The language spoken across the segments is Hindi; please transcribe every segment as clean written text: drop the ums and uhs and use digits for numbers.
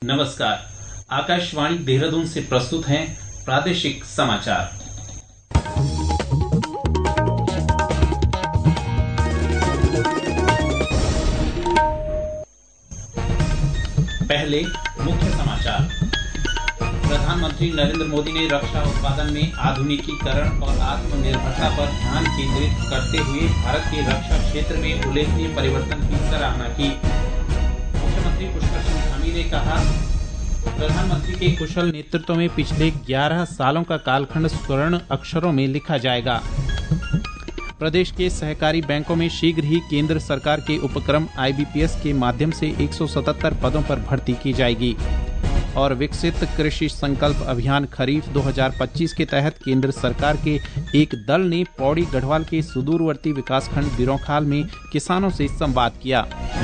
नमस्कार, आकाशवाणी देहरादून से प्रस्तुत हैं प्रादेशिक समाचार। पहले मुख्य समाचार। प्रधानमंत्री नरेंद्र मोदी ने रक्षा उत्पादन में आधुनिकीकरण और आत्मनिर्भरता पर ध्यान केंद्रित करते हुए भारत के रक्षा क्षेत्र में उल्लेखनीय परिवर्तन की सराहना की। मुख्यमंत्री पुष्कर सिंह धामी ने कहा, प्रधानमंत्री के कुशल नेतृत्व में पिछले 11 सालों का कालखंड स्वर्ण अक्षरों में लिखा जाएगा। प्रदेश के सहकारी बैंकों में शीघ्र ही केंद्र सरकार के उपक्रम IBPS के माध्यम से 177 पदों पर भर्ती की जाएगी। और विकसित कृषि संकल्प अभियान खरीफ 2025 के तहत केंद्र सरकार के एक दल ने पौड़ी गढ़वाल के सुदूरवर्ती विकासखंड बिरोखाल में किसानों से संवाद किया।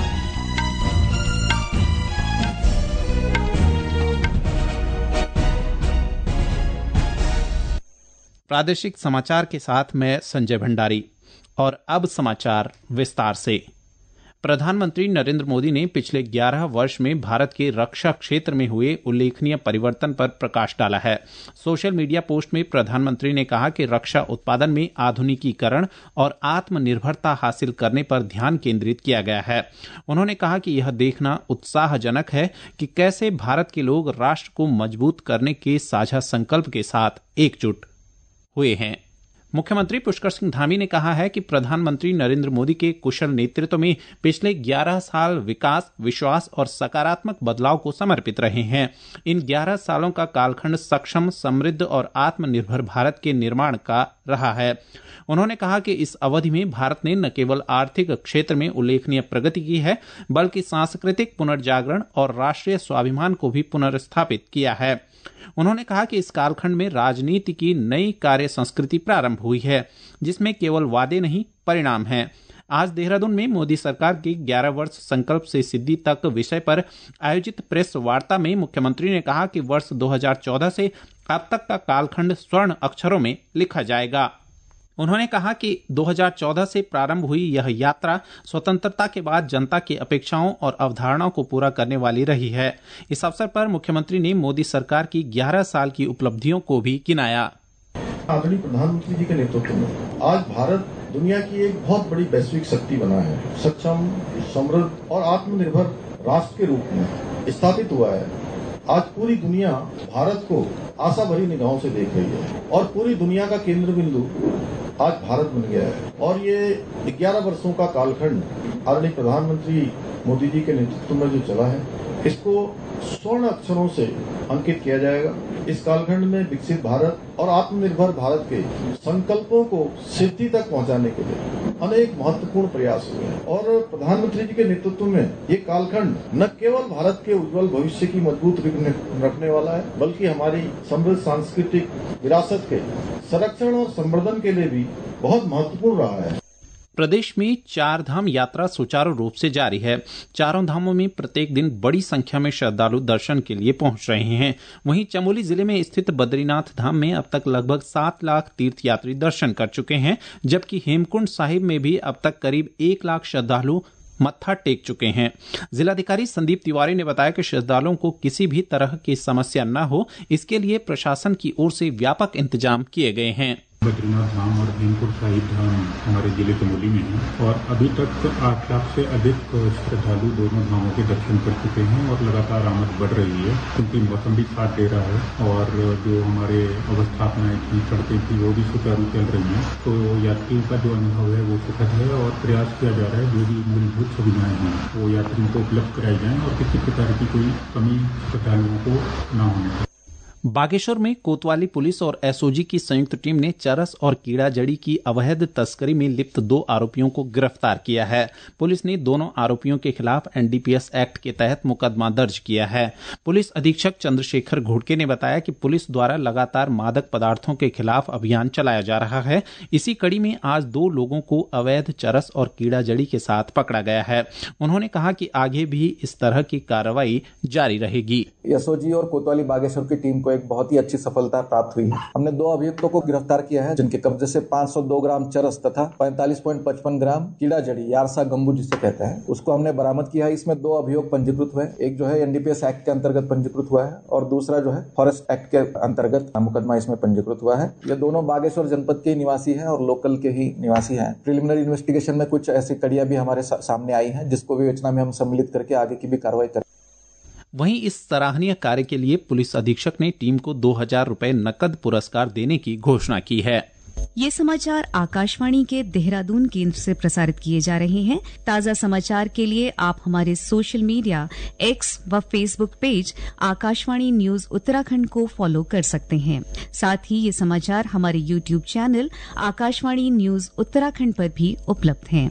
प्रादेशिक समाचार के साथ मैं संजय भंडारी। और अब समाचार विस्तार से। प्रधानमंत्री नरेंद्र मोदी ने पिछले 11 वर्ष में भारत के रक्षा क्षेत्र में हुए उल्लेखनीय परिवर्तन पर प्रकाश डाला है। सोशल मीडिया पोस्ट में प्रधानमंत्री ने कहा कि रक्षा उत्पादन में आधुनिकीकरण और आत्मनिर्भरता हासिल करने पर ध्यान केंद्रित किया गया है। उन्होंने कहा कि यह देखना उत्साहजनक है कि कैसे भारत के लोग राष्ट्र को मजबूत करने के साझा संकल्प के साथ एकजुट हुए हैं। मुख्यमंत्री पुष्कर सिंह धामी ने कहा है कि प्रधानमंत्री नरेंद्र मोदी के कुशल नेतृत्व में पिछले 11 साल विकास, विश्वास और सकारात्मक बदलाव को समर्पित रहे हैं। इन 11 सालों का कालखंड सक्षम, समृद्ध और आत्मनिर्भर भारत के निर्माण का रहा है। उन्होंने कहा कि इस अवधि में भारत ने न केवल आर्थिक क्षेत्र में उल्लेखनीय प्रगति की है, बल्कि सांस्कृतिक पुनर्जागरण और राष्ट्रीय स्वाभिमान को भी पुनर्स्थापित किया है। उन्होंने कहा कि इस कालखंड में राजनीति की नई कार्य संस्कृति प्रारंभ हुई है, जिसमें केवल वादे नहीं, परिणाम हैं। आज देहरादून में मोदी सरकार के 11 वर्ष संकल्प से सिद्धि तक विषय पर आयोजित प्रेस वार्ता में मुख्यमंत्री ने कहा कि वर्ष 2014 से अब तक का कालखंड स्वर्ण अक्षरों में लिखा जाएगा। उन्होंने कहा कि 2014 से प्रारंभ हुई यह यात्रा स्वतंत्रता के बाद जनता की अपेक्षाओं और अवधारणाओं को पूरा करने वाली रही है। इस अवसर पर मुख्यमंत्री ने मोदी सरकार की 11 साल की उपलब्धियों को भी गिनाया। आदरणीय प्रधानमंत्री जी के नेतृत्व में आज भारत दुनिया की एक बहुत बड़ी वैश्विक शक्ति बना है, सक्षम, समृद्ध और आत्मनिर्भर राष्ट्र के रूप में स्थापित हुआ है। आज पूरी दुनिया भारत को आशा भरी निगाहों से देख रही है और पूरी दुनिया का केंद्र बिंदु आज भारत बन गया है। और ये 11 वर्षों का कालखंड आदरणीय प्रधानमंत्री मोदी जी के नेतृत्व में जो चला है, इसको स्वर्ण अक्षरों से अंकित किया जाएगा। इस कालखंड में विकसित भारत और आत्मनिर्भर भारत के संकल्पों को सिद्धि तक पहुंचाने के लिए अनेक महत्वपूर्ण प्रयास हुए हैं और प्रधानमंत्री जी के नेतृत्व में ये कालखंड न केवल भारत के उज्जवल भविष्य की मजबूत रखने वाला है, बल्कि हमारी समृद्ध सांस्कृतिक विरासत के संरक्षण और संवर्धन के लिए भी बहुत महत्वपूर्ण रहा है। प्रदेश में 4 धाम यात्रा सुचारू रूप से जारी है। चारों धामों में प्रत्येक दिन बड़ी संख्या में श्रद्धालु दर्शन के लिए पहुंच रहे हैं। वहीं चमोली जिले में स्थित बद्रीनाथ धाम में अब तक लगभग 7 लाख तीर्थयात्री दर्शन कर चुके हैं, जबकि हेमकुंड साहिब में भी अब तक करीब 1 लाख श्रद्धालु मत्था टेक चुके हैं। जिलाधिकारी संदीप तिवारी ने बताया कि श्रद्धालुओं को किसी भी तरह की समस्या न हो, इसके लिए प्रशासन की ओर से व्यापक इंतजाम किए गए हैं। बद्रीनाथ धाम और हेमकुंड साहिब धाम हमारे जिले चमोली में है और अभी तक 8 लाख से अधिक श्रद्धालु दोनों धामों के दर्शन कर चुके हैं और लगातार आमद बढ़ रही है, क्योंकि मौसम भी साथ दे रहा है और जो हमारे अवस्थापनाएं थी, सड़कें थी, वो भी सुचारू चल रही हैं। तो यात्रियों का जो अनुभव है वो सुखद है और प्रयास किया जा रहा है जो भी मूलभूत सुविधाएं हैं वो यात्रियों को उपलब्ध कराई जाएं और किसी प्रकार की कोई कमी श्रद्धालुओं को न होने पाए। बागेश्वर में कोतवाली पुलिस और एसओजी की संयुक्त टीम ने चरस और कीड़ा जड़ी की अवैध तस्करी में लिप्त 2 आरोपियों को गिरफ्तार किया है। पुलिस ने दोनों आरोपियों के खिलाफ NDPS एक्ट के तहत मुकदमा दर्ज किया है। पुलिस अधीक्षक चंद्रशेखर घोड़के ने बताया कि पुलिस द्वारा लगातार मादक पदार्थों के खिलाफ अभियान चलाया जा रहा है। इसी कड़ी में आज 2 लोगों को अवैध चरस और कीड़ा जड़ी के साथ पकड़ा गया है। उन्होंने कहा कि आगे भी इस तरह की कार्रवाई जारी रहेगी। एसओजी और कोतवाली बागेश्वर की टीम को एक बहुत ही अच्छी सफलता प्राप्त हुई है। हमने 2 अभियुक्तों को गिरफ्तार किया है, जिनके कब्जे से 502 ग्राम चरस तथा 45.55 ग्राम कीड़ा जड़ी यारसा गंबू जिसे कहते हैं, उसको हमने बरामद किया है। इसमें 2 अभियोग पंजीकृत हुए, एक जो है एनडीपीएस एक्ट के अंतर्गत पंजीकृत हुआ है और दूसरा जो है फॉरेस्ट एक्ट के अंतर्गत मुकदमा इसमें पंजीकृत हुआ है। ये दोनों बागेश्वर जनपद के निवासी हैं और लोकल के ही निवासी हैं। प्रिलिमिनरी इन्वेस्टिगेशन में कुछ ऐसी कड़ियां भी हमारे सामने आई हैं, जिसको विवेचना में हम सम्मिलित करके आगे की भी कार्रवाई करें। वहीं इस सराहनीय कार्य के लिए पुलिस अधीक्षक ने टीम को 2000 रुपए नकद पुरस्कार देने की घोषणा की है। ये समाचार आकाशवाणी के देहरादून केंद्र से प्रसारित किए जा रहे हैं। ताजा समाचार के लिए आप हमारे सोशल मीडिया एक्स व Facebook page Akashvani news Uttarakhand को फॉलो कर सकते हैं। साथ ही ये समाचार हमारे YouTube channel Akashvani news Uttarakhand पर भी उपलब्ध हैं।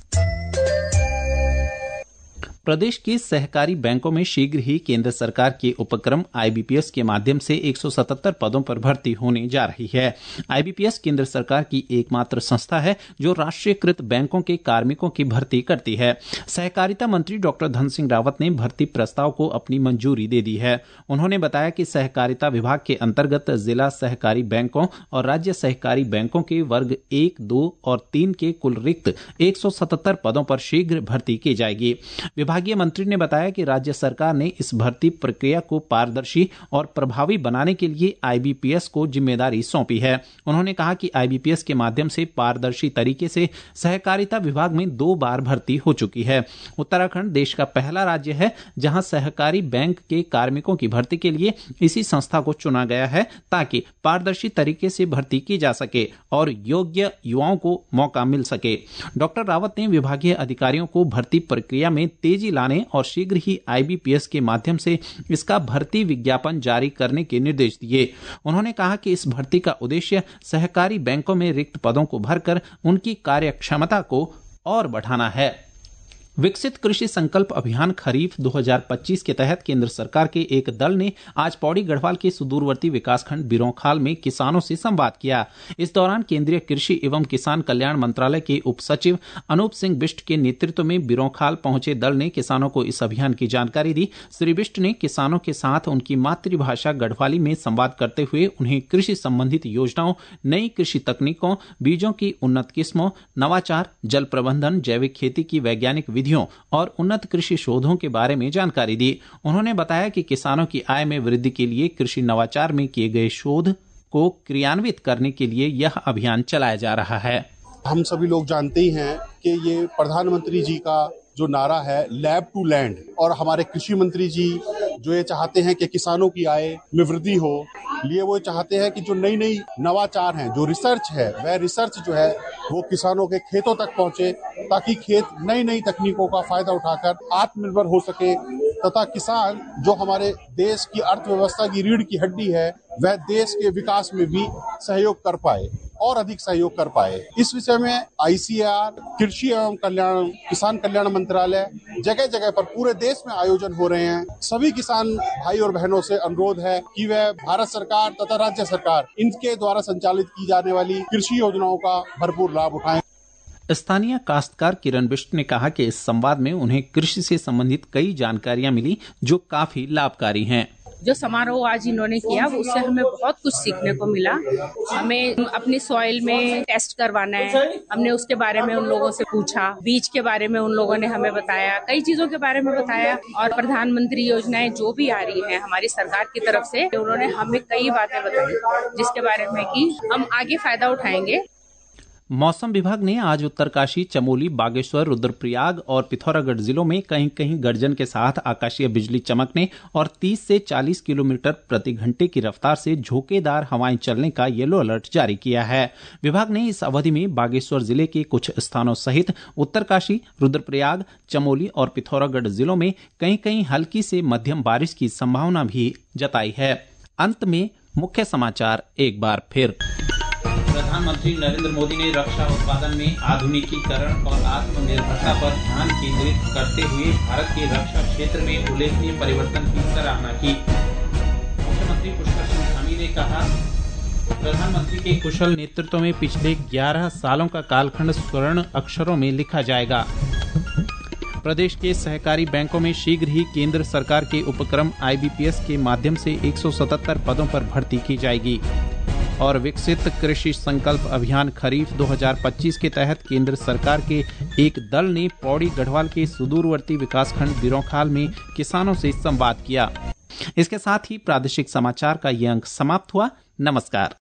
प्रदेश के सहकारी बैंकों में शीघ्र ही केंद्र सरकार के उपक्रम आईबीपीएस के माध्यम से 177 पदों पर भर्ती होने जा रही है। आईबीपीएस केंद्र सरकार की एकमात्र संस्था है जो राष्ट्रीयकृत बैंकों के कार्मिकों की भर्ती करती है। सहकारिता मंत्री डॉक्टर धन सिंह रावत ने भर्ती प्रस्ताव को अपनी मंजूरी दे दी है। उन्होंने बताया कि सहकारिता विभाग के अंतर्गत जिला सहकारी बैंकों और राज्य सहकारी बैंकों के वर्ग 1, 2 और 3 के कुल रिक्त 177 पदों पर शीघ्र भर्ती की जाएगी। विभागीय मंत्री ने बताया कि राज्य सरकार ने इस भर्ती प्रक्रिया को पारदर्शी और प्रभावी बनाने के लिए आईबीपीएस को जिम्मेदारी सौंपी है। उन्होंने कहा कि आईबीपीएस के माध्यम से पारदर्शी तरीके से सहकारिता विभाग में 2 बार भर्ती हो चुकी है। उत्तराखंड देश का पहला राज्य है जहां सहकारी बैंक के कार्मिकों की भर्ती के लिए इसी संस्था को चुना गया है, ताकि पारदर्शी तरीके से भर्ती की जा सके और योग्य युवाओं को मौका मिल सके। डॉक्टर रावत ने विभागीय अधिकारियों को भर्ती प्रक्रिया में तेजी लाने और शीघ्र ही आईबीपीएस के माध्यम से इसका भर्ती विज्ञापन जारी करने के निर्देश दिए। उन्होंने कहा कि इस भर्ती का उद्देश्य सहकारी बैंकों में रिक्त पदों को भरकर उनकी कार्यक्षमता को और बढ़ाना है। विकसित कृषि संकल्प अभियान खरीफ 2025 के तहत केंद्र सरकार के एक दल ने आज पौड़ी गढ़वाल के सुदूरवर्ती विकासखंड बिरोंखाल में किसानों से संवाद किया। इस दौरान केंद्रीय कृषि एवं किसान कल्याण मंत्रालय के उप सचिव अनूप सिंह बिष्ट के नेतृत्व में बिरोंखाल पहुंचे दल ने किसानों को इस अभियान की जानकारी दी। श्री बिष्ट ने किसानों के साथ उनकी मातृभाषा गढ़वाली में संवाद करते हुए उन्हें कृषि संबंधित योजनाओं, नई कृषि तकनीकों, बीजों की उन्नत किस्मों, नवाचार, जल प्रबंधन, जैविक खेती की वैज्ञानिक विधियों और उन्नत कृषि शोधों के बारे में जानकारी दी। उन्होंने बताया कि किसानों की आय में वृद्धि के लिए कृषि नवाचार में किए गए शोध को क्रियान्वित करने के लिए यह अभियान चलाया जा रहा है। हम सभी लोग जानते ही हैं कि ये प्रधानमंत्री जी का जो नारा है लैब टू लैंड, और हमारे कृषि मंत्री जी जो ये चाहते हैं कि किसानों की आय में वृद्धि हो, लिए वो चाहते हैं कि जो नई नई नवाचार हैं, जो रिसर्च है, वह रिसर्च जो है वो किसानों के खेतों तक पहुंचे, ताकि खेत नई नई तकनीकों का फायदा उठाकर आत्मनिर्भर हो सके, तथा किसान जो हमारे देश की अर्थव्यवस्था की रीढ़ की हड्डी है, वह देश के विकास में भी सहयोग कर पाए और अधिक सहयोग कर पाए। इस विषय में आईसीआर, कृषि एवं किसान कल्याण मंत्रालय जगह जगह पर पूरे देश में आयोजन हो रहे हैं। सभी किसान भाई और बहनों से अनुरोध है कि वह भारत सरकार तथा राज्य सरकार इनके द्वारा संचालित की जाने वाली कृषि योजनाओं का भरपूर लाभ उठाएं। स्थानीय काश्तकार किरण बिष्ट ने कहा कि इस संवाद में उन्हें कृषि से संबंधित कई जानकारियां मिली जो काफी लाभकारी हैं। जो समारोह आज इन्होंने किया उससे हमें बहुत कुछ सीखने को मिला। हमें अपनी सॉइल में टेस्ट करवाना है, हमने उसके बारे में उन लोगों से पूछा, बीज के बारे में उन लोगों ने हमें बताया, कई चीजों के बारे में बताया। और प्रधानमंत्री योजनाएं जो भी आ रही हैं हमारी सरकार की तरफ से, उन्होंने हमें कई बातें बताई जिसके बारे में कि हम आगे फायदा उठाएंगे। मौसम विभाग ने आज उत्तरकाशी, चमोली, बागेश्वर, रुद्रप्रयाग और पिथौरागढ़ जिलों में कहीं कहीं गर्जन के साथ आकाशीय बिजली चमकने और 30 से 40 किलोमीटर प्रति घंटे की रफ्तार से झोंकेदार हवाएं चलने का येलो अलर्ट जारी किया है। विभाग ने इस अवधि में बागेश्वर जिले के कुछ स्थानों सहित उत्तरकाशी, रुद्रप्रयाग, चमोली और पिथौरागढ़ जिलों में कहीं कहीं हल्की से मध्यम बारिश की संभावना भी जताई है। अंत में मुख्य समाचार एक बार फिर। प्रधानमंत्री नरेंद्र मोदी ने रक्षा उत्पादन में आधुनिकीकरण और आत्मनिर्भरता पर ध्यान केंद्रित करते हुए भारत के रक्षा क्षेत्र में उल्लेखनीय परिवर्तन की सराहना की। मुख्यमंत्री पुष्कर सिंह धामी ने कहा, प्रधानमंत्री के कुशल नेतृत्व में पिछले 11 सालों का कालखंड स्वर्ण अक्षरों में लिखा जाएगा। प्रदेश के सहकारी बैंकों में शीघ्र ही केंद्र सरकार के उपक्रम IBPS के माध्यम से 177 पदों पर भर्ती की जाएगी। और विकसित कृषि संकल्प अभियान खरीफ 2025 के तहत केंद्र सरकार के एक दल ने पौड़ी गढ़वाल के सुदूरवर्ती विकासखंड बिरोखाल में किसानों से संवाद किया। इसके साथ ही प्रादेशिक समाचार का ये अंक समाप्त हुआ। नमस्कार।